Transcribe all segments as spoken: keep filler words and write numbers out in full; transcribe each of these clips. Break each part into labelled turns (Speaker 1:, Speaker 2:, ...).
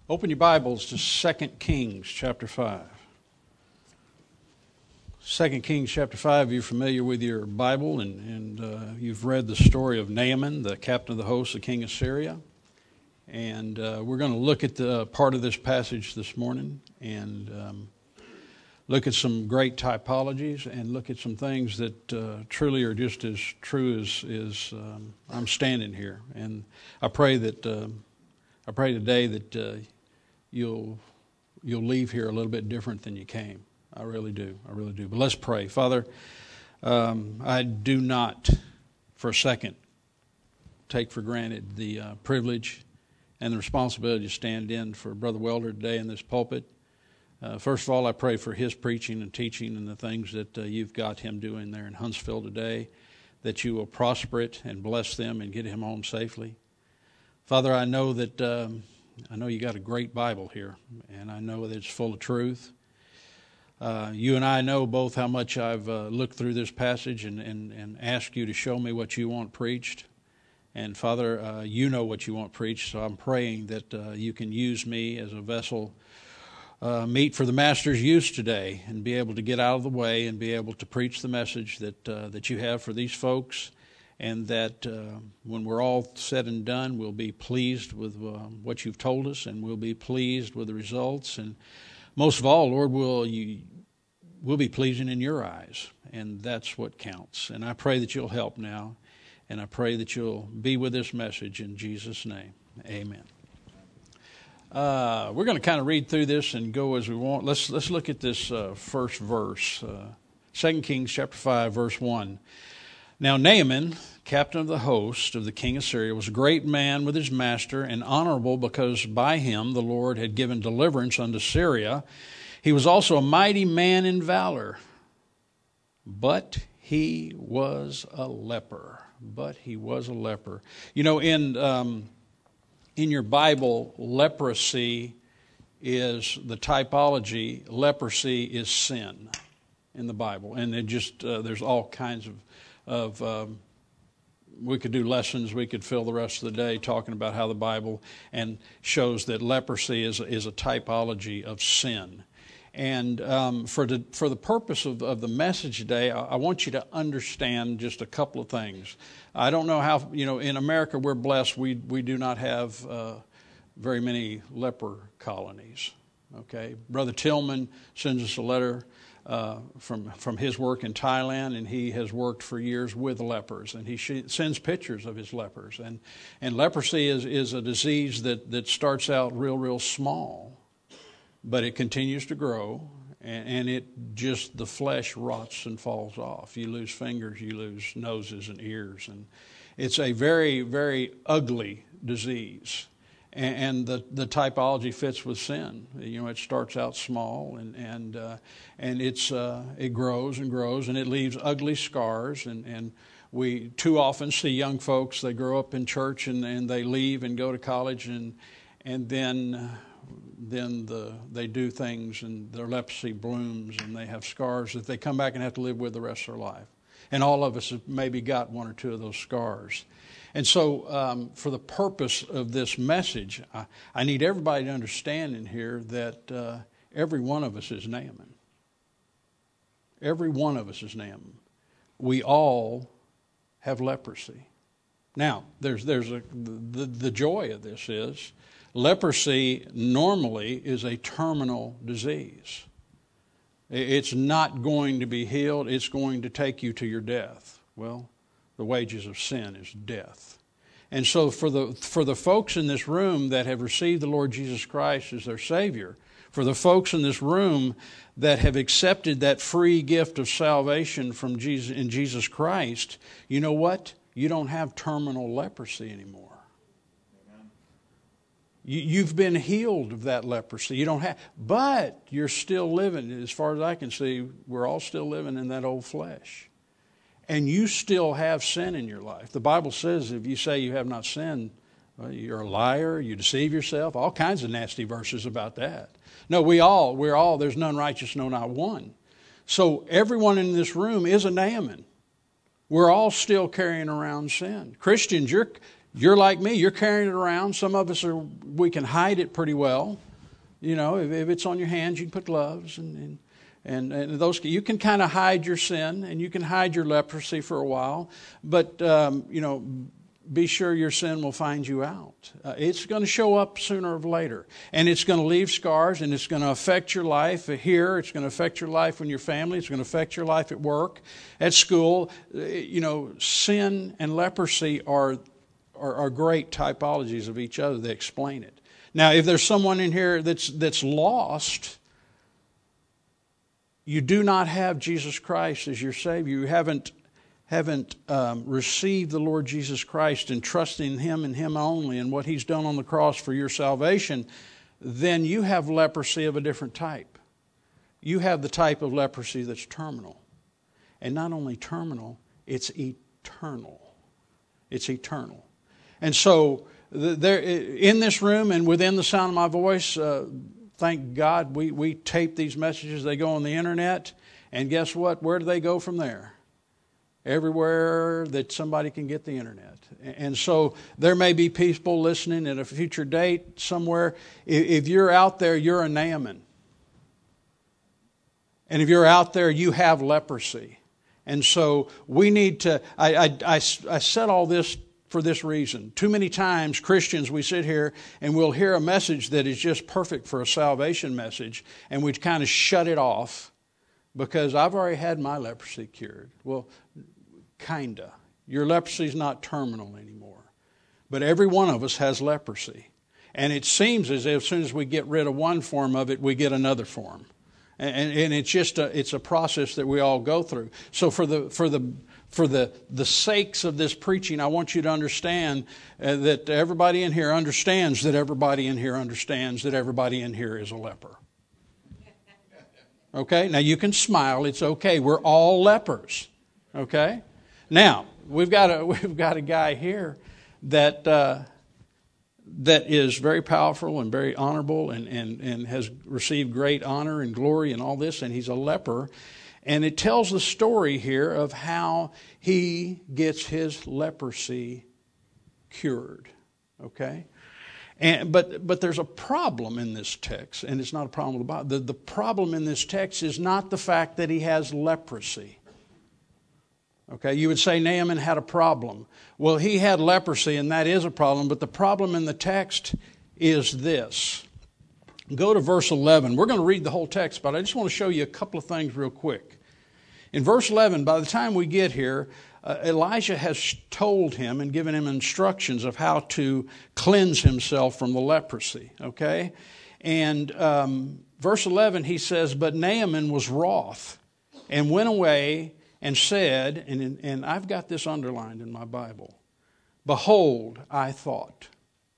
Speaker 1: Open your Bibles to Second Kings chapter five. Second Kings chapter five, you're familiar with your Bible, and, and uh, you've read the story of Naaman, the captain of the host, the king of Syria. And uh, we're going to look at the part of this passage this morning and um, look at some great typologies and look at some things that uh, truly are just as true as, as um, I'm standing here. And I pray that uh, I pray today that uh, you'll you'll leave here a little bit different than you came. I really do. I really do. But let's pray. Father, um, I do not for a second take for granted the uh, privilege and the responsibility to stand in for Brother Welder today in this pulpit. Uh, first of all, I pray for his preaching and teaching and the things that uh, you've got him doing there in Huntsville today, that you will prosper it and bless them and get him home safely. Father, I know that um, I know you got a great Bible here, and I know that it's full of truth. Uh, you and I know both how much I've uh, looked through this passage and, and, and asked you to show me what you want preached. And Father, uh, you know what you want preached, so I'm praying that uh, you can use me as a vessel uh, meet for the Master's use today and be able to get out of the way and be able to preach the message that uh, that you have for these folks, and that uh, when we're all said and done, we'll be pleased with uh, what you've told us, and we'll be pleased with the results. And most of all, Lord, we'll, you, we'll be pleasing in your eyes, and that's what counts. And I pray that you'll help now, and I pray that you'll be with this message in Jesus' name. Amen. Uh, we're going to kind of read through this and go as we want. Let's let's look at this uh, first verse, uh, Second Kings chapter five, verse one. Now Naaman, captain of the host of the king of Syria, was a great man with his master and honorable, because by him the Lord had given deliverance unto Syria. He was also a mighty man in valor, but he was a leper. But he was a leper. You know, in um, in your Bible, leprosy is the typology. Leprosy is sin in the Bible, and it just uh, there's all kinds of of um, we could do lessons. We could fill the rest of the day talking about how the Bible and shows that leprosy is is a typology of sin. And um, for the for the purpose of, of the message today, I, I want you to understand just a couple of things. I don't know how, you know, in America we're blessed. We we do not have uh, very many leper colonies. Okay, Brother Tillman sends us a letter uh, from from his work in Thailand, and he has worked for years with lepers, and he sh- sends pictures of his lepers. And and leprosy is is a disease that that starts out real real small, but it continues to grow, and, and it just, the flesh rots and falls off. You lose fingers, you lose noses and ears, and it's a very, very ugly disease. And, and the, the typology fits with sin. You know, it starts out small, and and uh, and it's uh, it grows and grows, and it leaves ugly scars. And, and we too often see young folks, they grow up in church, and, and they leave and go to college, and and then. Uh, then the, they do things and their leprosy blooms and they have scars that they come back and have to live with the rest of their life. And all of us have maybe got one or two of those scars. And so um, for the purpose of this message, I, I need everybody to understand in here that uh, every one of us is Naaman. Every one of us is Naaman. We all have leprosy. Now, there's there's a the, the joy of this is leprosy normally is a terminal disease. It's not going to be healed. It's going to take you to your death. Well, the wages of sin is death. And so for the for the folks in this room that have received the Lord Jesus Christ as their Savior, for the folks in this room that have accepted that free gift of salvation from Jesus in Jesus Christ, you know what? You don't have terminal leprosy anymore. You've been healed of that leprosy. You don't have, but you're still living. As far as I can see, we're all still living in that old flesh. And you still have sin in your life. The Bible says if you say you have not sinned, well, you're a liar, you deceive yourself, all kinds of nasty verses about that. No, we all, we're all, there's none righteous, no, not one. So everyone in this room is a Naaman. We're all still carrying around sin. Christians, you're You're like me. You're carrying it around. Some of us are. We can hide it pretty well. You know, if, if it's on your hands, you can put gloves and and and, and those. You can kind of hide your sin and you can hide your leprosy for a while. But um, you know, be sure your sin will find you out. Uh, it's going to show up sooner or later, and it's going to leave scars, and it's going to affect your life here. It's going to affect your life in your family. It's going to affect your life at work, at school. You know, sin and leprosy are are, are great typologies of each other. They explain it. Now, if there's someone in here that's that's lost, you do not have Jesus Christ as your Savior. You haven't haven't um, received the Lord Jesus Christ and trusting Him and Him only and what He's done on the cross for your salvation, then you have leprosy of a different type. You have the type of leprosy that's terminal. And not only terminal, it's eternal. It's eternal. And so there, in this room and within the sound of my voice, uh, thank God we, we tape these messages. They go on the internet. And guess what? Where do they go from there? Everywhere that somebody can get the internet. And so there may be people listening at a future date somewhere. If you're out there, you're a Naaman. And if you're out there, you have leprosy. And so we need to, I, I, I, I said all this for this reason. Too many times, Christians, we sit here and we'll hear a message that is just perfect for a salvation message, and we kind of shut it off because I've already had my leprosy cured. Well, kinda. Your leprosy is not terminal anymore. But every one of us has leprosy. And it seems as if as soon as we get rid of one form of it, we get another form. And, and it's just a, it's a process that we all go through. So for the for the for the the sakes of this preaching, I want you to understand uh, that everybody in here understands that everybody in here understands that everybody in here is a leper. Okay? Now you can smile. It's okay. We're all lepers. Okay? Now, we've got a we've got a guy here that uh, that is very powerful and very honorable and, and, and has received great honor and glory and all this, and he's a leper. And it tells the story here of how he gets his leprosy cured. Okay? And, but but there's a problem in this text, and it's not a problem with the Bible. The, the problem in this text is not the fact that he has leprosy. Okay, you would say Naaman had a problem. Well, he had leprosy, and that is a problem, but the problem in the text is this. Go to verse eleven. We're going to read the whole text, but I just want to show you a couple of things real quick. In verse eleven, by the time we get here, uh, Elijah has told him and given him instructions of how to cleanse himself from the leprosy, okay? And um, verse eleven, he says, "But Naaman was wroth and went away and said," and, and I've got this underlined in my Bible, "Behold, I thought."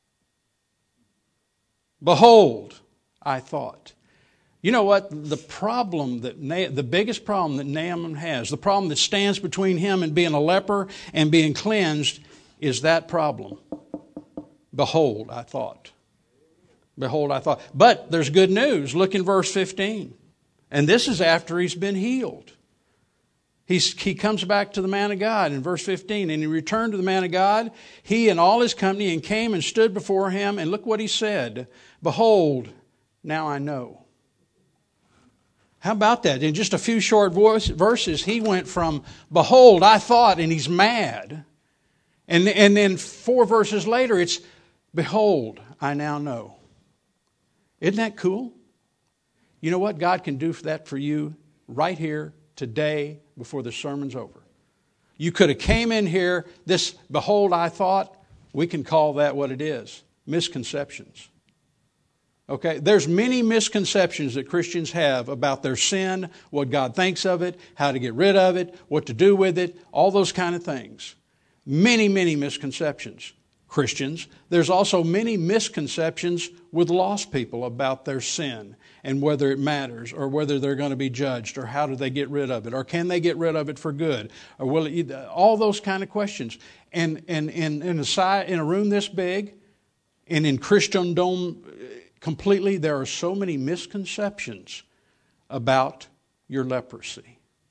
Speaker 1: Behold, I thought. You know what? The problem that, Na- the biggest problem that Naaman has, the problem that stands between him and being a leper and being cleansed is that problem. Behold, I thought. Behold, I thought. But there's good news. Look in verse fifteen. And this is after he's been healed. He's, he comes back to the man of God in verse fifteen. "And he returned to the man of God, he and all his company, and came and stood before him. And look what he said. Behold, now I know." How about that? In just a few short voice, verses, he went from "behold, I thought," and he's mad. And, and then four verses later, it's "behold, I now know." Isn't that cool? You know what? God can do that for you right here, today, before the sermon's over. You could have came in here, this "behold, I thought," we can call that what it is, misconceptions. Okay, there's many misconceptions that Christians have about their sin, what God thinks of it, how to get rid of it, what to do with it, all those kind of things. Many, many misconceptions. Christians, there's also many misconceptions with lost people about their sin and whether it matters or whether they're going to be judged or how do they get rid of it or can they get rid of it for good or will it, all those kind of questions. And, and, and in, a, in a room this big and in Christendom completely, there are so many misconceptions about your leprosy.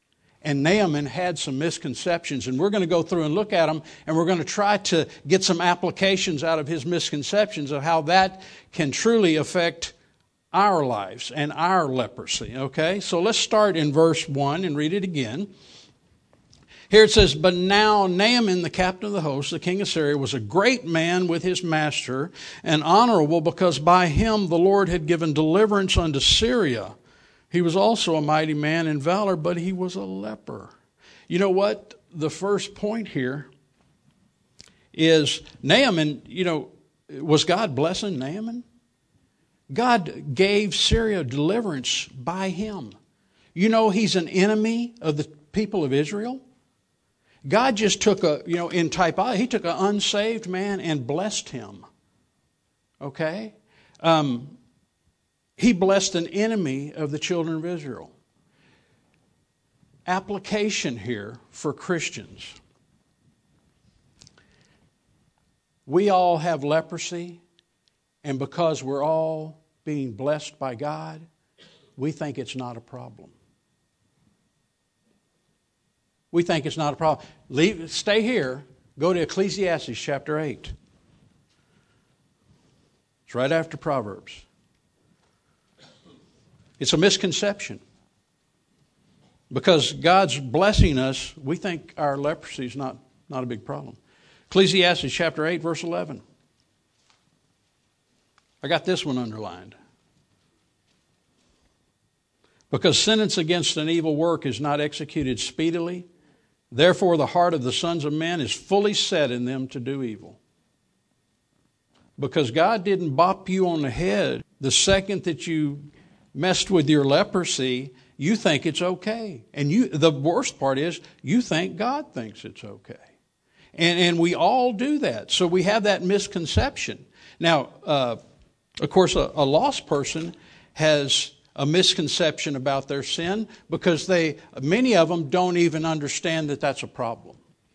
Speaker 1: And Naaman had some misconceptions, and we're going to go through and look at them, and we're going to try to get some applications out of his misconceptions of how that can truly affect our lives and our leprosy, okay? So let's start in verse one and read it again. Here it says, "But now Naaman, the captain of the host, the king of Syria, was a great man with his master, and honorable, because by him the Lord had given deliverance unto Syria. He was also a mighty man in valor, but he was a leper." You know what? The first point here is Naaman, you know, was God blessing Naaman? God gave Syria deliverance by him. You know, he's an enemy of the people of Israel. God just took a, you know, in typology, he took an unsaved man and blessed him. Okay? Um, he blessed an enemy of the children of Israel. Application here for Christians. We all have leprosy, and because we're all being blessed by God, we think it's not a problem. We think it's not a problem. Leave, stay here. Go to Ecclesiastes chapter eight. It's right after Proverbs. It's a misconception. Because God's blessing us, we think our leprosy is not, not a big problem. Ecclesiastes chapter eight, verse eleven. I got this one underlined. "Because sentence against an evil work is not executed speedily, therefore the heart of the sons of men is fully set in them to do evil." Because God didn't bop you on the head the second that you messed with your leprosy, you think it's okay. And you, the worst part is, you think God thinks it's okay. And, and we all do that. So we have that misconception. Now, uh, of course, a, a lost person has a misconception about their sin because they, many of them don't even understand that that's a problem.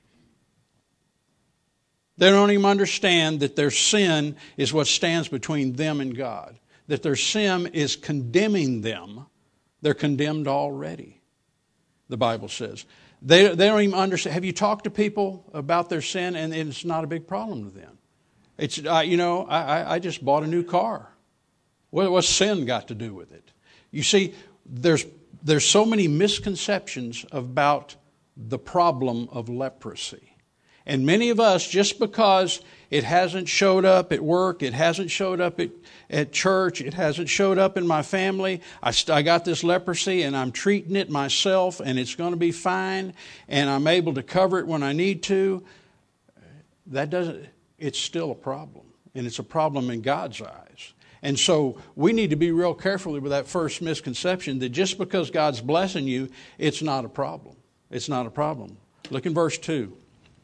Speaker 1: They don't even understand that their sin is what stands between them and God. That their sin is condemning them. They're condemned already, the Bible says. They, they don't even understand. Have you talked to people about their sin, and it's not a big problem to them? It's, uh, you know, I, I just bought a new car. What, what's sin got to do with it? You see, there's, there's so many misconceptions about the problem of leprosy. And many of us, just because it hasn't showed up at work, it hasn't showed up at, at church, it hasn't showed up in my family, I, st- I got this leprosy and I'm treating it myself and it's going to be fine and I'm able to cover it when I need to, that doesn't, it's still a problem. And it's a problem in God's eyes. And so we need to be real careful with that first misconception that just because God's blessing you, it's not a problem. It's not a problem. Look in verse two.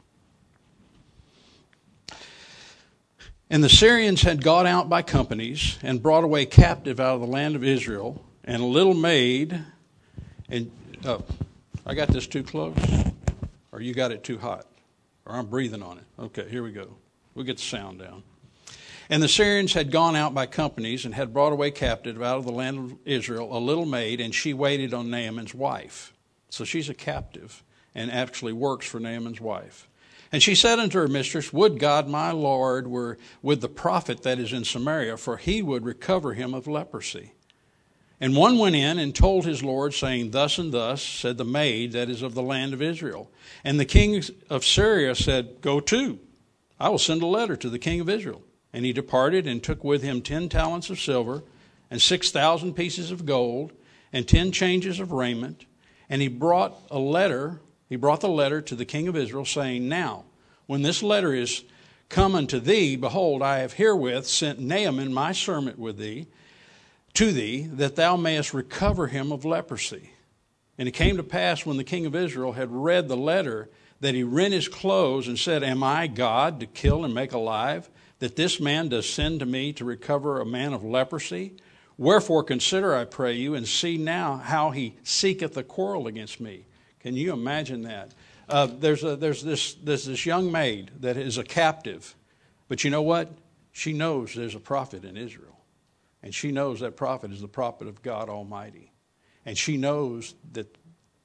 Speaker 1: "And the Syrians had gone out by companies and brought away captive out of the land of Israel, and a little maid," and oh, I got this too close, or you got it too hot, or I'm breathing on it. Okay, here we go. We'll get the sound down. "And the Syrians had gone out by companies and had brought away captive out of the land of Israel a little maid, and she waited on Naaman's wife." So she's a captive and actually works for Naaman's wife. "And she said unto her mistress, Would God my Lord were with the prophet that is in Samaria, for he would recover him of leprosy. And one went in and told his Lord, saying, Thus and thus said the maid that is of the land of Israel. And the king of Syria said, Go to, I will send a letter to the king of Israel. And he departed and took with him ten talents of silver and six thousand pieces of gold and ten changes of raiment. And he brought a letter He brought the letter to the king of Israel, saying, Now, when this letter is come unto thee, behold, I have herewith sent Naaman my servant with thee, to thee, that thou mayest recover him of leprosy. And it came to pass, when the king of Israel had read the letter, that he rent his clothes and said, Am I God to kill and make alive, that this man does send to me to recover a man of leprosy? Wherefore consider, I pray you, and see now how he seeketh a quarrel against me. Can you imagine that? Uh, there's a, there's this there's this young maid that is a captive, but you know what? She knows there's a prophet in Israel, and she knows that prophet is the prophet of God Almighty, and she knows that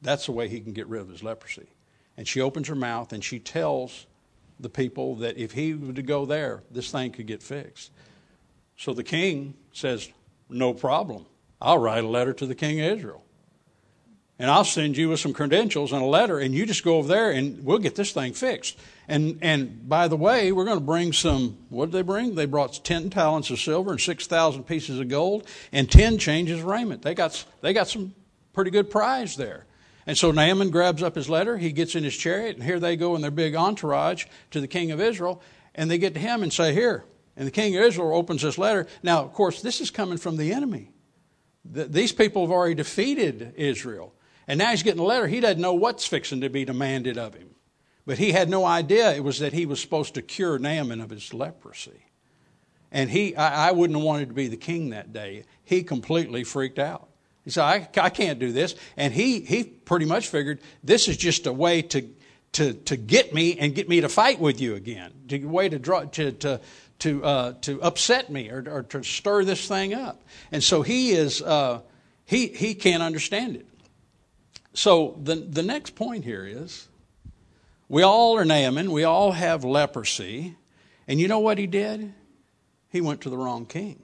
Speaker 1: that's the way he can get rid of his leprosy. And she opens her mouth and she tells the people that if he were to go there, this thing could get fixed. So the king says, no problem. I'll write a letter to the king of Israel. And I'll send you with some credentials and a letter, and you just go over there and we'll get this thing fixed. And and by the way, we're going to bring some, what did they bring? They brought ten talents of silver and six thousand pieces of gold and ten changes of raiment. They got, they got some pretty good prize there. And so Naaman grabs up his letter, he gets in his chariot, and here they go in their big entourage to the king of Israel, and they get to him and say, here. And the king of Israel opens this letter. Now, of course, this is coming from the enemy. The, these people have already defeated Israel. And now he's getting a letter. He doesn't know what's fixing to be demanded of him. But he had no idea it was that he was supposed to cure Naaman of his leprosy. And he, I, I wouldn't have wanted to be the king that day. He completely freaked out. He said, I, I can't do this. And he, he pretty much figured this is just a way to, to, to get me and get me to fight with you again. A way to draw, to, to, to, uh, to upset me or, or to stir this thing up. And so he is, uh, he, he can't understand it. So the, the next point here is, we all are Naaman, we all have leprosy, and you know what he did? He went to the wrong king.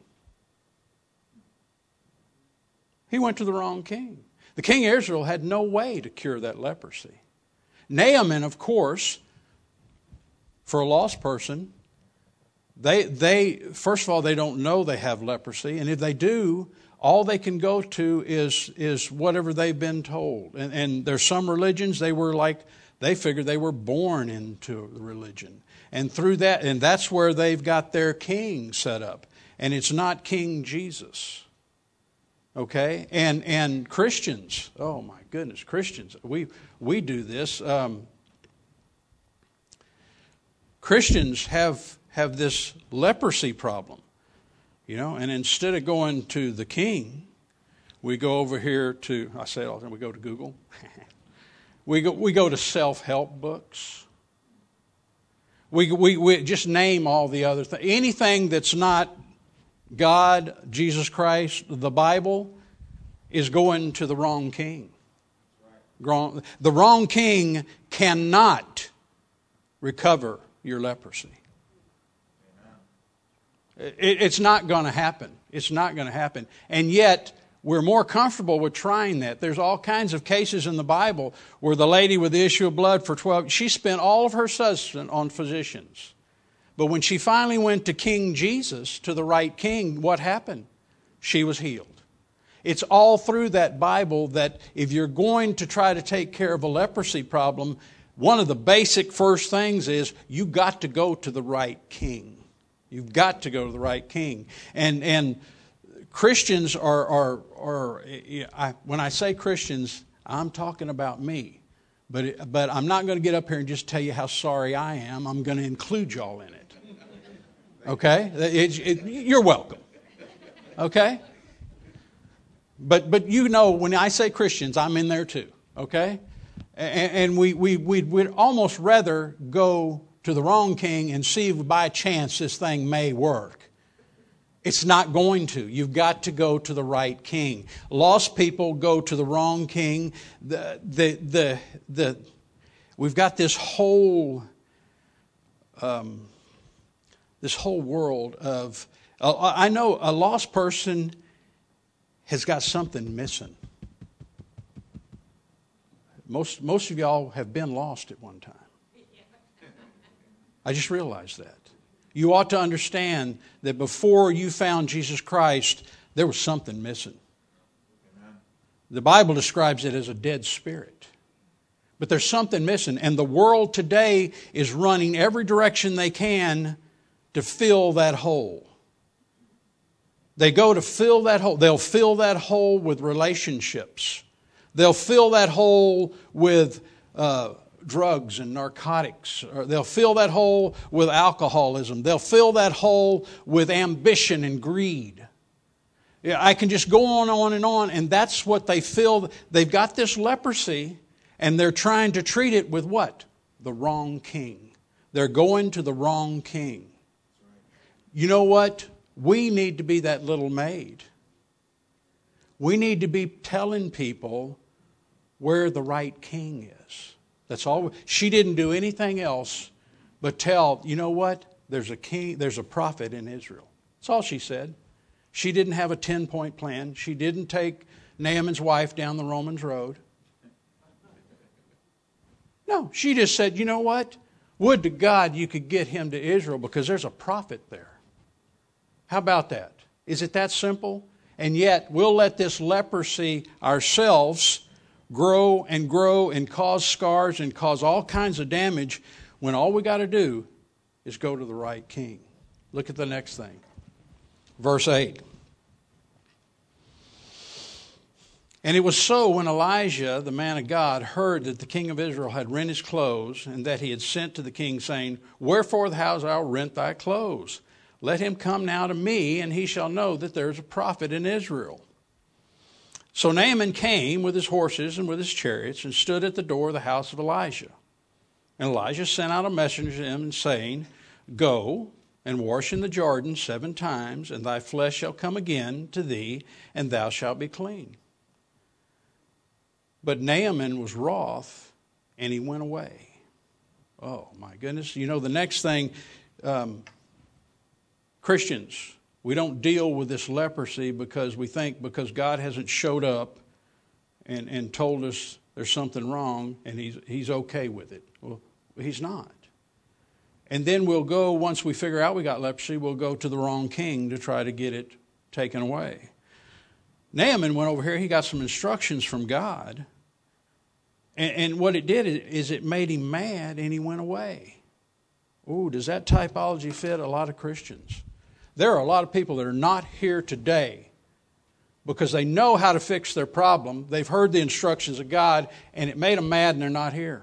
Speaker 1: He went to the wrong king. The king of Israel had no way to cure that leprosy. Naaman, of course, for a lost person, they, they first of all, they don't know they have leprosy, and if they do, all they can go to is is whatever they've been told. And, and there's some religions, they were like, they figured they were born into the religion. And through that, and that's where they've got their king set up. And it's not King Jesus. Okay? And and Christians, oh my goodness, Christians, we, we do this. Um, Christians have have this leprosy problem. You know, and instead of going to the king, we go over here to, I say it all the time, we go to Google. we go we go to self-help books. We, we, we just name all the other things. Anything that's not God, Jesus Christ, the Bible, is going to the wrong king. Right. The wrong king cannot recover your leprosy. It's not going to happen. It's not going to happen. And yet, we're more comfortable with trying that. There's all kinds of cases in the Bible where the lady with the issue of blood for twelve, she spent all of her substance on physicians. But when she finally went to King Jesus, to the right king, what happened? She was healed. It's all through that Bible that if you're going to try to take care of a leprosy problem, one of the basic first things is you got to go to the right king. You've got to go to the right king. And and Christians are, are, are I, when I say Christians, I'm talking about me. But it, but I'm not going to get up here and just tell you how sorry I am. I'm going to include y'all in it. Okay? It, it, you're welcome. Okay? But but you know, when I say Christians, I'm in there too. Okay? And, and we, we, we'd, we'd almost rather go to the wrong king and see if by chance this thing may work. It's not going to. You've got to go to the right king. Lost people go to the wrong king. The the the, the we've got this whole um, this whole world of. Uh, I know a lost person has got something missing. Most most of y'all have been lost at one time. I just realized that. You ought to understand that before you found Jesus Christ, there was something missing. The Bible describes it as a dead spirit. But there's something missing. And the world today is running every direction they can to fill that hole. They go to fill that hole. They'll fill that hole with relationships. They'll fill that hole with uh, drugs and narcotics. Or they'll fill that hole with alcoholism. They'll fill that hole with ambition and greed. Yeah, I can just go on, on and on, and that's what they fill. They've got this leprosy, and they're trying to treat it with what? The wrong king. They're going to the wrong king. You know what? We need to be that little maid. We need to be telling people where the right king is. That's all. She didn't do anything else but tell, you know what? There's a king, there's a prophet in Israel. That's all she said. She didn't have a ten-point plan. She didn't take Naaman's wife down the Romans road. No, she just said, you know what? Would to God you could get him to Israel because there's a prophet there. How about that? Is it that simple? And yet we'll let this leprosy ourselves grow and grow and cause scars and cause all kinds of damage when all we got to do is go to the right king. Look at the next thing. Verse eight. And it was so when Elijah, the man of God, heard that the king of Israel had rent his clothes, and that he had sent to the king, saying, Wherefore hast thou rent thy clothes? Let him come now to me, and he shall know that there is a prophet in Israel. So Naaman came with his horses and with his chariots, and stood at the door of the house of Elijah. And Elijah sent out a messenger to him, saying, Go and wash in the Jordan seven times, and thy flesh shall come again to thee, and thou shalt be clean. But Naaman was wroth, and he went away. Oh, my goodness. You know, the next thing, um, Christians, we don't deal with this leprosy because we think because God hasn't showed up and, and told us there's something wrong, and he's, he's okay with it. Well, he's not. And then we'll go, once we figure out we got leprosy, we'll go to the wrong king to try to get it taken away. Naaman went over here, he got some instructions from God. And, and what it did is it made him mad and he went away. Ooh, does that typology fit a lot of Christians? There are a lot of people that are not here today because they know how to fix their problem. They've heard the instructions of God and it made them mad and they're not here.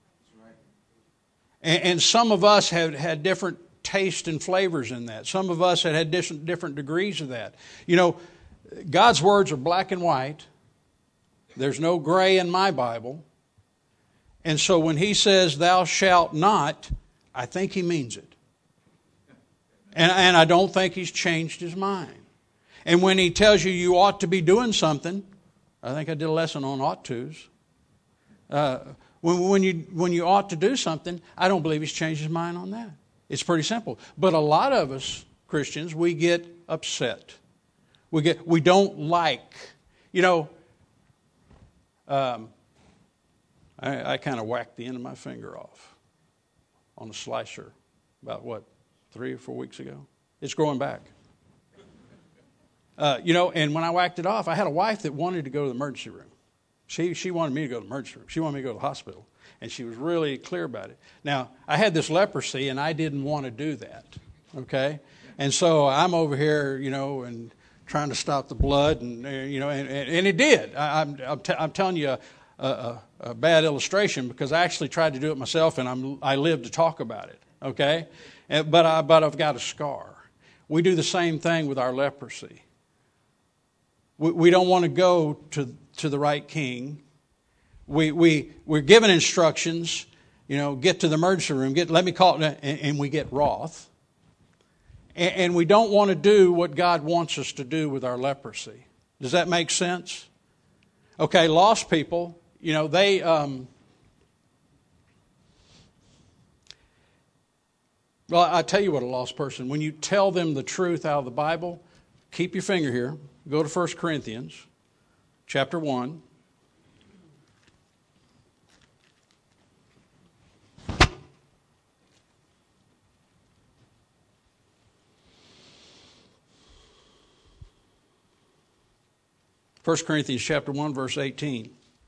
Speaker 1: And, and some of us have had different tastes and flavors in that. Some of us had had different, different degrees of that. You know, God's words are black and white. There's no gray in my Bible. And so when he says, thou shalt not, I think he means it. And, and I don't think he's changed his mind. And when he tells you you ought to be doing something, I think I did a lesson on ought tos. Uh, when, when, you, when you ought to do something, I don't believe he's changed his mind on that. It's pretty simple. But a lot of us, Christians, we get upset. We get, we don't like, you know, um, I, I kind of whacked the end of my finger off on a slicer about, what, three or four weeks ago? It's growing back. Uh, you know, and when I whacked it off, I had a wife that wanted to go to the emergency room. She, she wanted me to go to the emergency room. She wanted me to go to the hospital. And she was really clear about it. Now, I had this leprosy, and I didn't want to do that, okay? And so I'm over here, you know, and trying to stop the blood, and you know, and, and it did. I, I'm I'm, t- I'm telling you a, a, a bad illustration because I actually tried to do it myself, and I'm I lived to talk about it. Okay, and, but I but I've got a scar. We do the same thing with our leprosy. We we don't want to go to to the right king. We we we're given instructions. You know, get to the emergency room. Get let me call it, and, and we get wroth. And we don't want to do what God wants us to do with our leprosy. Does that make sense? Okay, lost people, you know, they... Um, well, I tell you what, a lost person, when you tell them the truth out of the Bible, keep your finger here. Go to First Corinthians chapter one. First Corinthians chapter one, verse eighteen.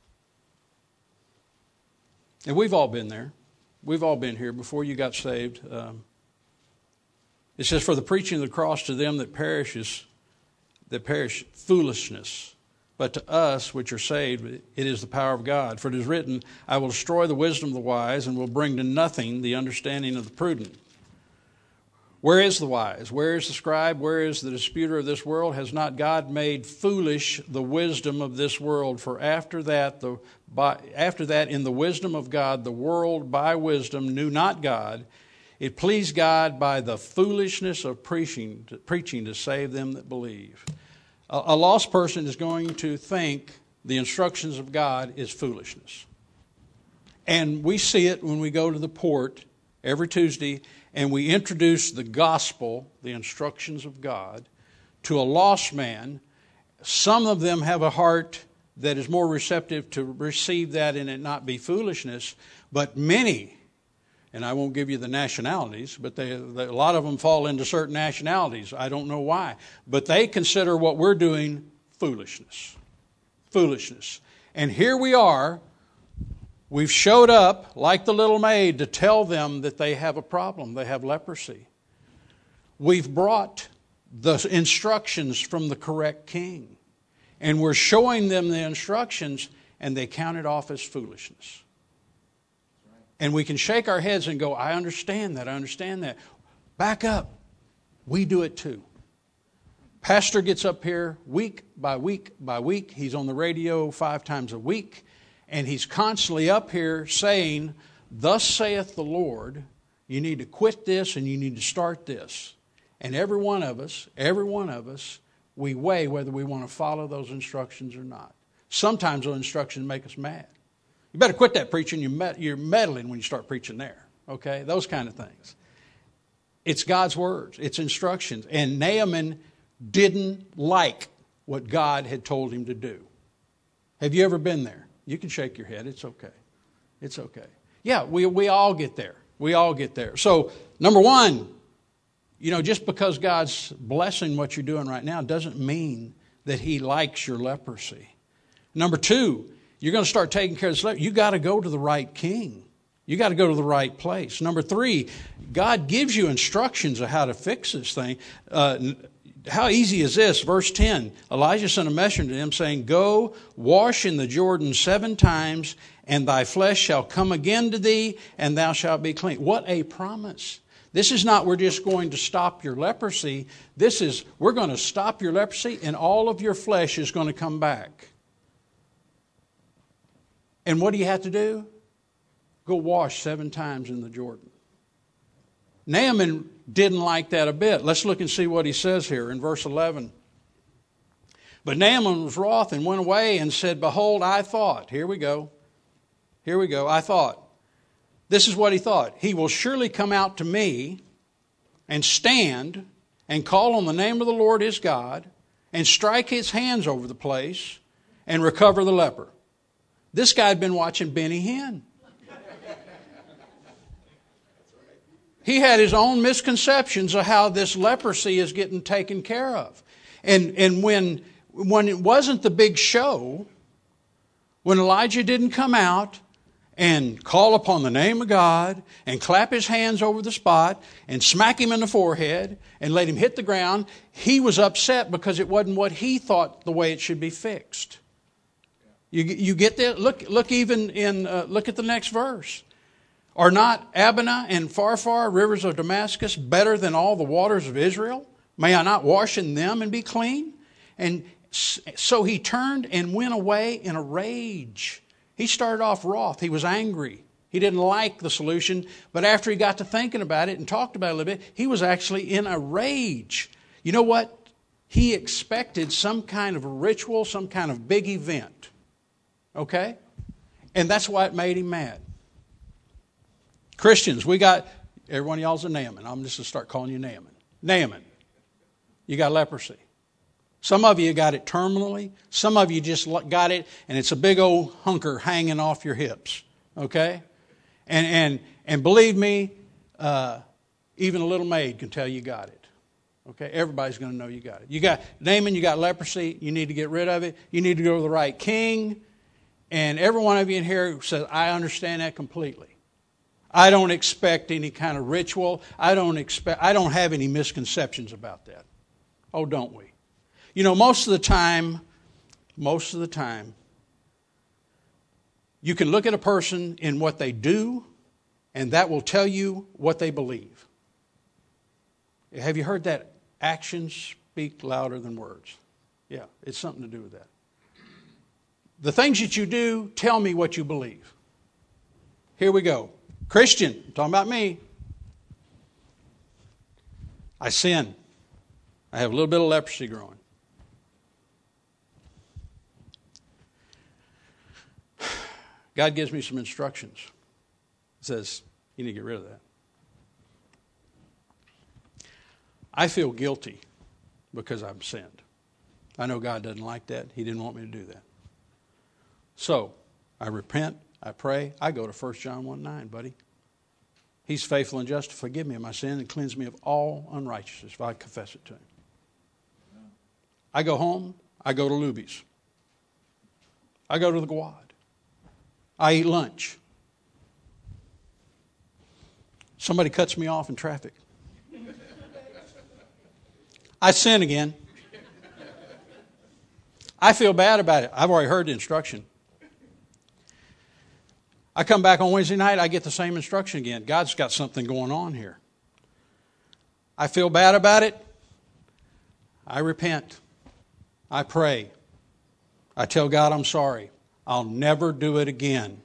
Speaker 1: And we've all been there. We've all been here before you got saved. Um, it says, for the preaching of the cross to them that perishes, that perish foolishness. But to us which are saved, it is the power of God. For it is written, I will destroy the wisdom of the wise and will bring to nothing the understanding of the prudent. Where is the wise? Where is the scribe? Where is the disputer of this world? Has not God made foolish the wisdom of this world? For after that, the by, after that, in the wisdom of God, the world by wisdom knew not God. It pleased God by the foolishness of preaching to, preaching to save them that believe. A, a lost person is going to think the instructions of God is foolishness. And we see it when we go to the port every Tuesday and we introduce the gospel, the instructions of God, to a lost man. Some of them have a heart that is more receptive to receive that and it not be foolishness. But many, and I won't give you the nationalities, but they, they, a lot of them fall into certain nationalities. I don't know why. But they consider what we're doing foolishness. Foolishness. And here we are. We've showed up like the little maid to tell them that they have a problem. They have leprosy. We've brought the instructions from the correct king. And we're showing them the instructions and they count it off as foolishness. And we can shake our heads and go, I understand that, I understand that. Back up. We do it too. Pastor gets up here week by week by week. He's on the radio five times a week. And he's constantly up here saying, thus saith the Lord, you need to quit this and you need to start this. And every one of us, every one of us, we weigh whether we want to follow those instructions or not. Sometimes those instructions make us mad. You better quit that preaching. You're meddling when you start preaching there. Okay? Those kind of things. It's God's words. It's instructions. And Naaman didn't like what God had told him to do. Have you ever been there? You can shake your head. It's okay. It's okay. Yeah, we, we all get there. We all get there. So, number one, you know, just because God's blessing what you're doing right now doesn't mean that He likes your leprosy. Number two, you're going to start taking care of this leprosy. You got to go to the right king. You got to go to the right place. Number three, God gives you instructions of how to fix this thing. Uh, how easy is this? Verse ten, Elijah sent a messenger to him saying, go, wash in the Jordan seven times, and thy flesh shall come again to thee, and thou shalt be clean. What a promise. This is not we're just going to stop your leprosy. This is we're going to stop your leprosy, and all of your flesh is going to come back. And what do you have to do? Go wash seven times in the Jordan. Naaman didn't like that a bit. Let's look and see what he says here in verse eleven. But Naaman was wroth and went away and said, behold, I thought. Here we go. Here we go. I thought. This is what he thought. He will surely come out to me and stand and call on the name of the Lord his God and strike his hands over the place and recover the leper. This guy had been watching Benny Hinn. He had his own misconceptions of how this leprosy is getting taken care of. And, and when, when it wasn't the big show, when Elijah didn't come out and call upon the name of God and clap his hands over the spot and smack him in the forehead and let him hit the ground, he was upset because it wasn't what he thought the way it should be fixed. You, you get that? Look, look even in, uh, look at the next verse. Are not Abana and Pharpar, rivers of Damascus, better than all the waters of Israel? May I not wash in them and be clean? And so he turned and went away in a rage. He started off wroth. He was angry. He didn't like the solution. But after he got to thinking about it and talked about it a little bit, he was actually in a rage. You know what? He expected some kind of a ritual, some kind of big event. Okay? And that's why it made him mad. Christians, we got, every one of y'all's a Naaman. I'm just going to start calling you Naaman. Naaman, you got leprosy. Some of you got it terminally. Some of you just got it, and it's a big old hunker hanging off your hips. Okay? And and and believe me, uh, even a little maid can tell you got it. Okay? Everybody's going to know you got it. You got, Naaman, you got leprosy. You need to get rid of it. You need to go to the right king. And every one of you in here says, I understand that completely. I don't expect any kind of ritual. I don't expect, I don't have any misconceptions about that. Oh, don't we? You know, most of the time, most of the time, you can look at a person in what they do, and that will tell you what they believe. Have you heard that? Actions speak louder than words. Yeah, it's something to do with that. The things that you do tell me what you believe. Here we go. Christian, I'm talking about me. I sin. I have a little bit of leprosy growing. God gives me some instructions. He says, you need to get rid of that. I feel guilty because I've sinned. I know God doesn't like that. He didn't want me to do that. So, I repent, I pray, I go to First John one nine, buddy. He's faithful and just to forgive me of my sin and cleanse me of all unrighteousness if I confess it to Him. I go home, I go to Luby's. I go to the Guad. I eat lunch. Somebody cuts me off in traffic. I sin again. I feel bad about it. I've already heard the instruction. I come back on Wednesday night, I get the same instruction again. God's got something going on here. I feel bad about it. I repent. I pray. I tell God I'm sorry. I'll never do it again.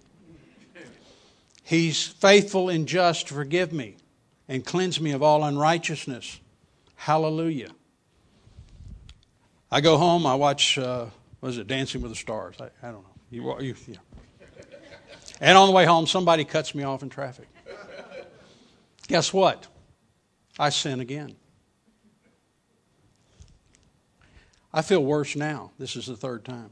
Speaker 1: He's faithful and just to forgive me and cleanse me of all unrighteousness. Hallelujah. I go home, I watch, uh, what is it, Dancing with the Stars. I, I don't know. You, you, yeah. And on the way home, somebody cuts me off in traffic. Guess what? I sin again. I feel worse now. This is the third time.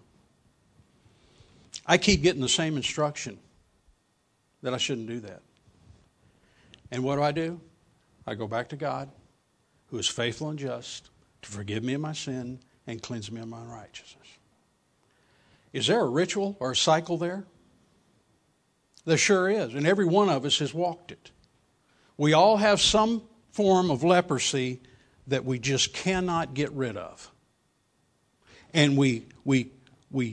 Speaker 1: I keep getting the same instruction that I shouldn't do that. And what do I do? I go back to God, who is faithful and just, to forgive me of my sin and cleanse me of my unrighteousness. Is there a ritual or a cycle there? There sure is, and every one of us has walked it. We all have some form of leprosy that we just cannot get rid of. And we we we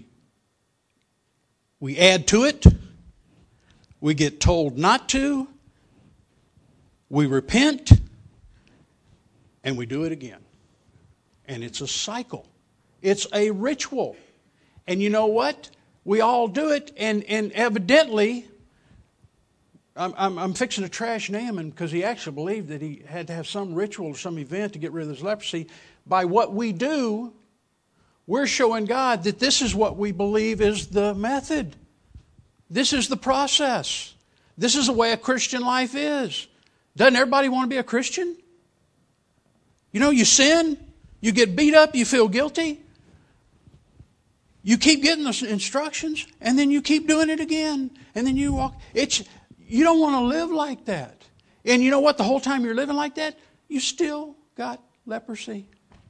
Speaker 1: we add to it. We get told not to. We repent. And we do it again. And it's a cycle. It's a ritual. And you know what? We all do it, and, and evidently, I'm, I'm, I'm fixing to trash Naaman because he actually believed that he had to have some ritual or some event to get rid of his leprosy. By what we do, we're showing God that this is what we believe is the method. This is the process. This is the way a Christian life is. Doesn't everybody want to be a Christian? You know, you sin, you get beat up, you feel guilty. You keep getting the instructions, and then you keep doing it again. And then you walk. It's you don't want to live like that. And you know what? The whole time you're living like that, you still got leprosy.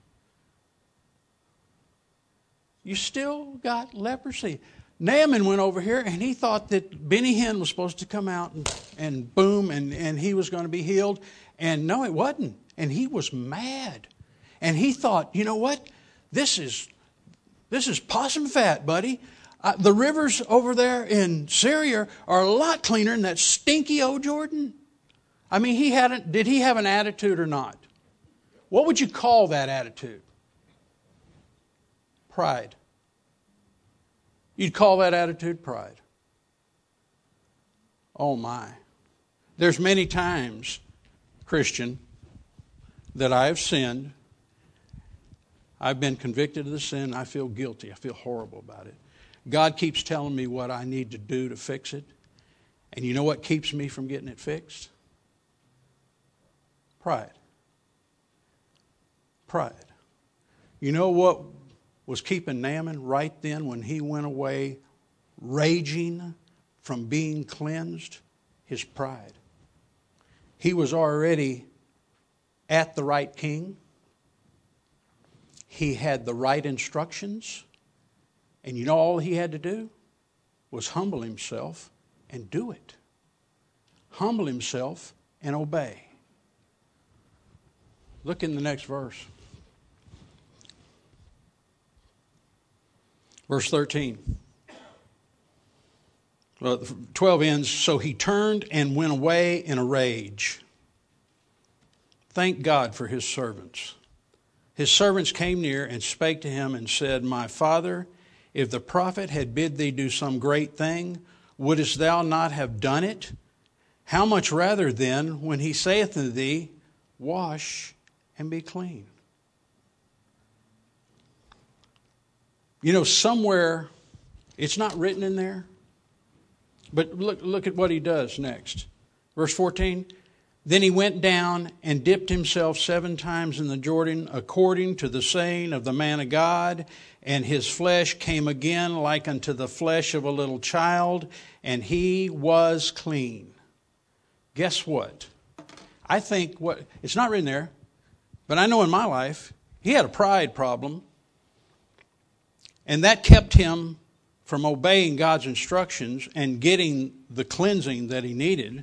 Speaker 1: You still got leprosy. Naaman went over here, and he thought that Benny Hinn was supposed to come out and, and boom, and, and he was going to be healed. And no, it wasn't. And he was mad. And he thought, you know what? This is... This is possum fat, buddy. Uh, the rivers over there in Syria are a lot cleaner than that stinky old Jordan. I mean, he had a, did he have an attitude or not? What would you call that attitude? Pride. You'd call that attitude pride. Oh my. There's many times, Christian, that I have sinned. I've been convicted of the sin. I feel guilty. I feel horrible about it. God keeps telling me what I need to do to fix it. And you know what keeps me from getting it fixed? Pride. Pride. You know what was keeping Naaman right then when he went away raging from being cleansed? His pride. He was already at the right king. He had the right instructions. And you know all he had to do was humble himself and do it. Humble himself and obey. Look in the next verse. Verse thirteen. Well, twelve ends, so he turned and went away in a rage. Thank God for his servants. His servants came near and spake to him and said, My father, if the prophet had bid thee do some great thing, wouldest thou not have done it? How much rather then, when he saith unto thee, Wash and be clean? You know, somewhere, it's not written in there, But look, look at what he does next. Verse fourteen. Then he went down and dipped himself seven times in the Jordan, according to the saying of the man of God. And his flesh came again like unto the flesh of a little child, and he was clean. Guess what? I think what, it's not written there, but I know in my life, he had a pride problem. And that kept him from obeying God's instructions and getting the cleansing that he needed.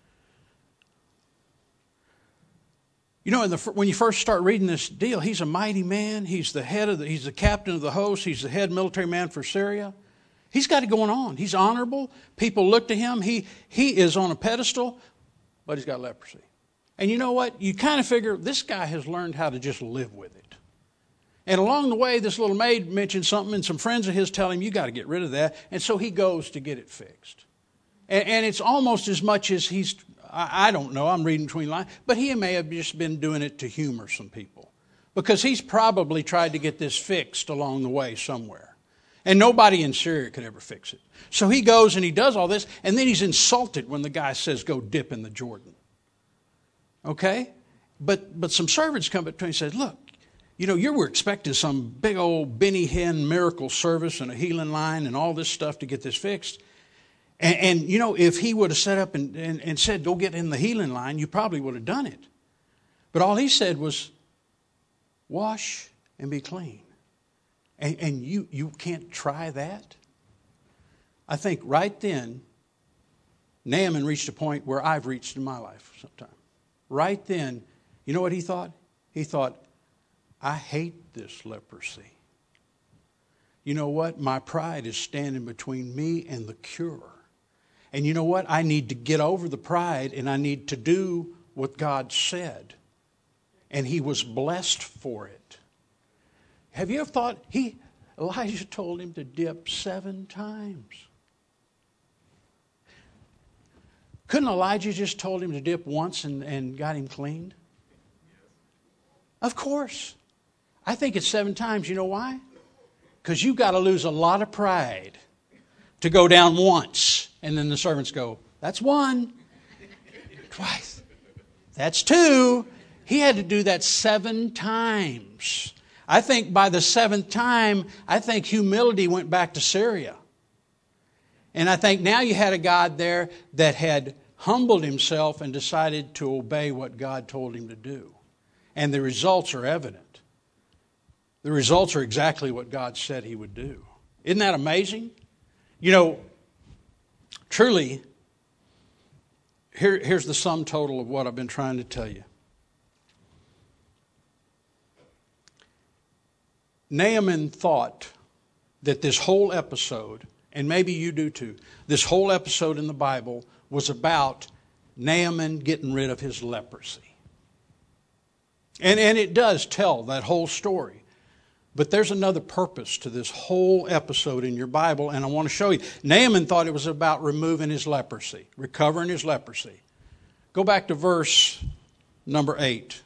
Speaker 1: You know, in the, when you first start reading this deal, he's a mighty man. He's the head of the, he's the captain of the host. He's the head military man for Syria. He's got it going on. He's honorable. People look to him. He, he is on a pedestal, but he's got leprosy. And you know what? You kind of figure this guy has learned how to just live with it. And along the way, this little maid mentioned something, and some friends of his tell him, you got to get rid of that. And so he goes to get it fixed. And, and it's almost as much as he's, I, I don't know, I'm reading between lines, but he may have just been doing it to humor some people. Because he's probably tried to get this fixed along the way somewhere. And nobody in Syria could ever fix it. So he goes and he does all this, and then he's insulted when the guy says, go dip in the Jordan. Okay? But but some servants come up to him and say, look, you know, you were expecting some big old Benny Hinn miracle service and a healing line and all this stuff to get this fixed. And, and you know, if he would have set up and, and, and said, go get in the healing line, you probably would have done it. But all he said was, wash and be clean. And, and you, you can't try that? I think right then, Naaman reached a point where I've reached in my life sometime. Right then, you know what he thought? He thought, I hate this leprosy. You know what? My pride is standing between me and the cure. And you know what? I need to get over the pride, and I need to do what God said. And he was blessed for it. Have you ever thought, he, Elijah told him to dip seven times. Couldn't Elijah just told him to dip once and, and got him cleaned? Of course. I think it's seven times. You know why? Because you've got to lose a lot of pride to go down once. And then the servants go, that's one. Twice. That's two. He had to do that seven times. I think by the seventh time, I think humility went back to Syria. And I think now you had a God there that had humbled himself and decided to obey what God told him to do. And the results are evident. The results are exactly what God said he would do. Isn't that amazing? You know, truly, here, here's the sum total of what I've been trying to tell you. Naaman thought that this whole episode, and maybe you do too, this whole episode in the Bible was about Naaman getting rid of his leprosy. And, and it does tell that whole story. But there's another purpose to this whole episode in your Bible, and I want to show you. Naaman thought it was about removing his leprosy, recovering his leprosy. Go back to verse number eight.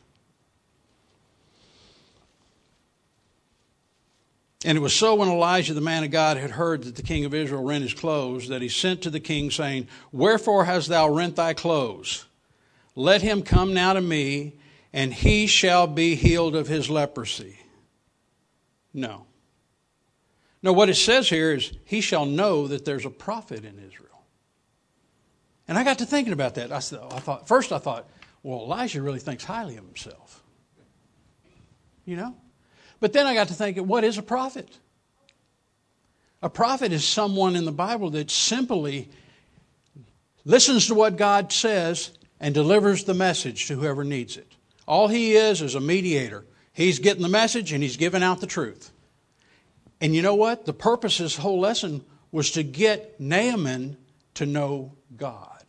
Speaker 1: And it was so when Elijah the man of God had heard that the king of Israel rent his clothes, that he sent to the king, saying, Wherefore hast thou rent thy clothes? Let him come now to me, and he shall be healed of his leprosy. No. No, what it says here is, he shall know that there's a prophet in Israel. And I got to thinking about that. I, I thought, first I thought, well, Elijah really thinks highly of himself. You know? But then I got to thinking, what is a prophet? A prophet is someone in the Bible that simply listens to what God says and delivers the message to whoever needs it. All he is is a mediator. He's getting the message and he's giving out the truth. And you know what? The purpose of this whole lesson was to get Naaman to know God.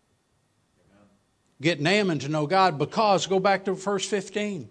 Speaker 1: Get Naaman to know God because, go back to verse fifteen.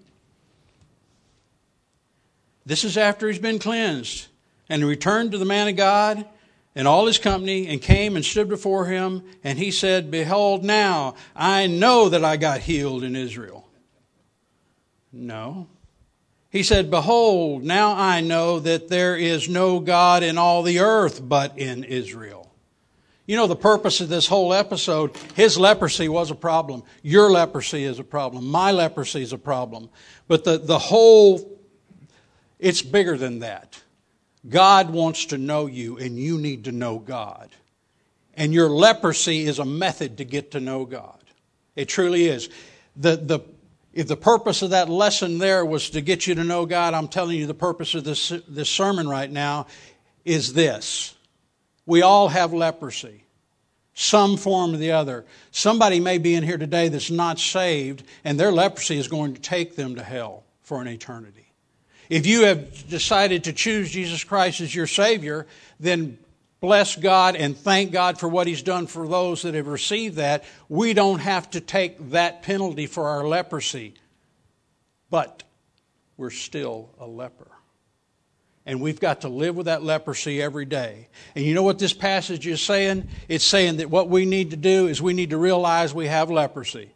Speaker 1: This is after he's been cleansed. And he returned to the man of God and all his company and came and stood before him. And he said, Behold, now I know that I got healed in Israel. No. He said, Behold, now I know that there is no God in all the earth but in Israel. You know, the purpose of this whole episode, his leprosy was a problem. Your leprosy is a problem. My leprosy is a problem. But the, the whole, it's bigger than that. God wants to know you, and you need to know God. And your leprosy is a method to get to know God. It truly is. The, the, if the purpose of that lesson there was to get you to know God, I'm telling you the purpose of this, this sermon right now is this. We all have leprosy, some form or the other. Somebody may be in here today that's not saved, and their leprosy is going to take them to hell for an eternity. If you have decided to choose Jesus Christ as your Savior, then bless God and thank God for what He's done for those that have received that. We don't have to take that penalty for our leprosy, but we're still a leper. And we've got to live with that leprosy every day. And you know what this passage is saying? It's saying that what we need to do is we need to realize we have leprosy.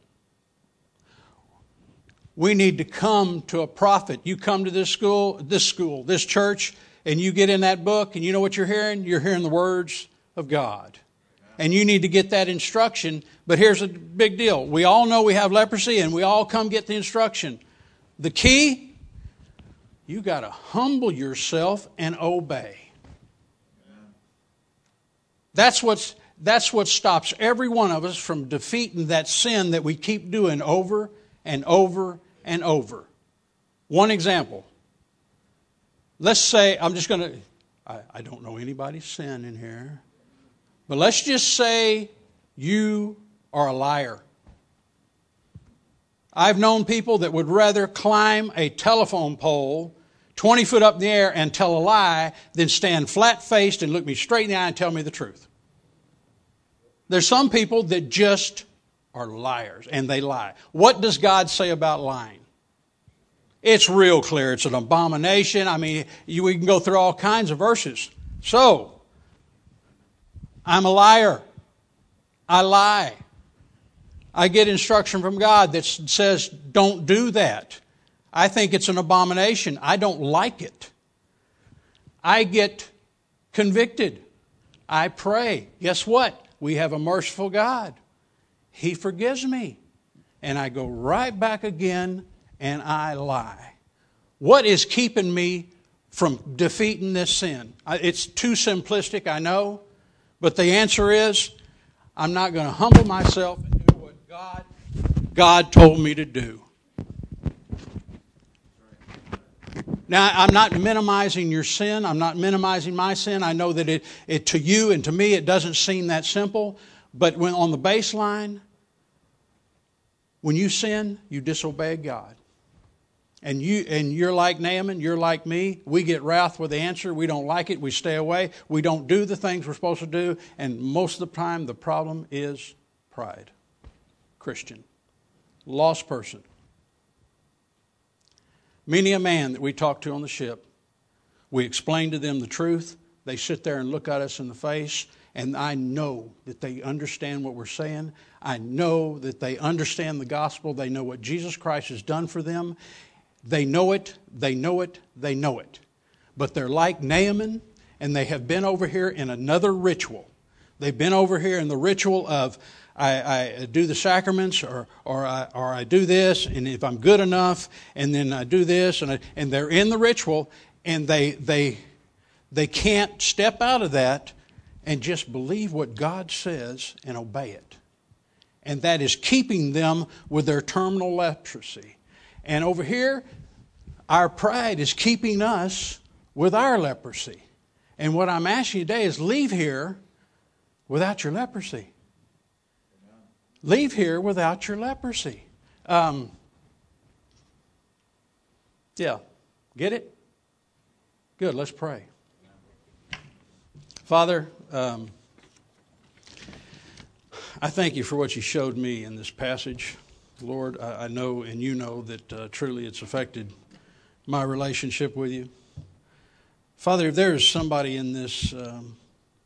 Speaker 1: We need to come to a prophet. You come to this school, this school, this church, and you get in that book, and you know what you're hearing? You're hearing the words of God. And you need to get that instruction. But here's a big deal. We all know we have leprosy, and we all come get the instruction. The key, you got to humble yourself and obey. That's what's, that's what stops every one of us from defeating that sin that we keep doing over and over and over. One example. Let's say, I'm just going to, I, I don't know anybody's sin in here, but let's just say you are a liar. I've known people that would rather climb a telephone pole twenty foot up in the air and tell a lie than stand flat-faced and look me straight in the eye and tell me the truth. There's some people that just are liars, and they lie. What does God say about lying? It's real clear. It's an abomination. I mean, you, we can go through all kinds of verses. So, I'm a liar. I lie. I get instruction from God that says, don't do that. I think it's an abomination. I don't like it. I get convicted. I pray. Guess what? We have a merciful God. He forgives me. And I go right back again and I lie. What is keeping me from defeating this sin? It's too simplistic, I know. But the answer is, I'm not going to humble myself and do what God, God told me to do. Now, I'm not minimizing your sin. I'm not minimizing my sin. I know that it, it to you and to me, it doesn't seem that simple. But when on the baseline, when you sin, you disobey God. And, you, and you're like Naaman, you're like me. We get wrath with the answer. We don't like it. We stay away. We don't do the things we're supposed to do. And most of the time, the problem is pride. Christian. Lost person. Many a man that we talk to on the ship, we explain to them the truth. They sit there and look at us in the face, and I know that they understand what we're saying. I know that they understand the gospel. They know what Jesus Christ has done for them. They know it, they know it, they know it. But they're like Naaman, and they have been over here in another ritual. They've been over here in the ritual of, I, I do the sacraments, or or I, or I do this, and if I'm good enough, and then I do this, and I, and they're in the ritual, and they they they can't step out of that and just believe what God says and obey it, and that is keeping them with their terminal leprosy. And over here, our pride is keeping us with our leprosy. And what I'm asking you today is leave here without your leprosy. Leave here without your leprosy. Um, yeah, get it? Good, let's pray. Father, um, I thank you for what you showed me in this passage. Lord, I, I know and you know that uh, truly it's affected my relationship with you. Father, if there is somebody in this um,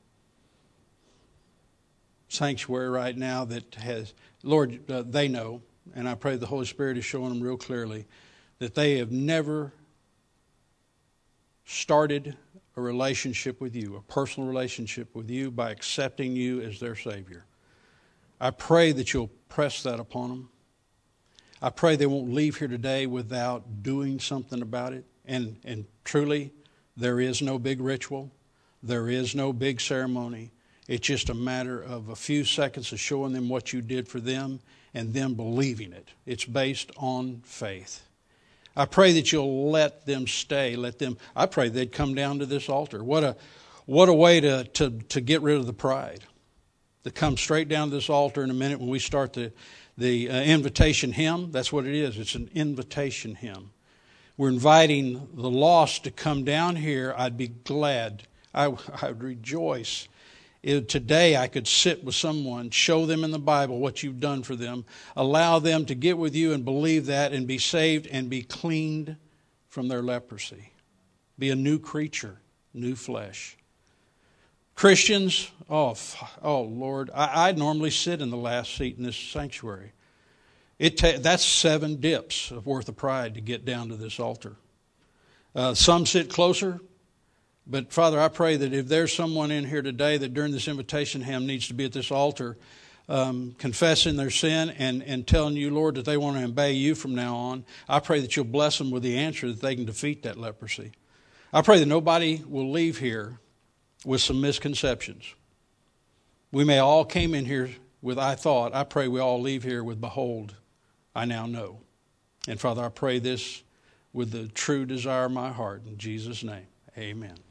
Speaker 1: sanctuary right now that has, Lord, uh, they know, and I pray the Holy Spirit is showing them real clearly, that they have never started a relationship with you, a personal relationship with you by accepting you as their Savior. I pray that you'll press that upon them. I pray they won't leave here today without doing something about it. And, and truly, there is no big ritual. There is no big ceremony. It's just a matter of a few seconds of showing them what you did for them and them believing it. It's based on faith. I pray that you'll let them stay. Let them. I pray they'd come down to this altar. What a, what a way to, to, to get rid of the pride. To come straight down to this altar in a minute when we start the, the uh, invitation hymn. That's what it is. It's an invitation hymn. We're inviting the lost to come down here. I'd be glad. I, I would rejoice. If today I could sit with someone, show them in the Bible what you've done for them, allow them to get with you and believe that and be saved and be cleaned from their leprosy. Be a new creature, new flesh. Christians, oh, oh Lord, I, I normally sit in the last seat in this sanctuary. It ta- that's seven dips of worth of pride to get down to this altar. Uh, some sit closer. But, Father, I pray that if there's someone in here today that during this invitation hymn needs to be at this altar, um, confessing their sin and, and telling you, Lord, that they want to obey you from now on, I pray that you'll bless them with the answer that they can defeat that leprosy. I pray that nobody will leave here with some misconceptions. We may all came in here with I thought. I pray we all leave here with behold, I now know. And, Father, I pray this with the true desire of my heart. In Jesus' name, amen.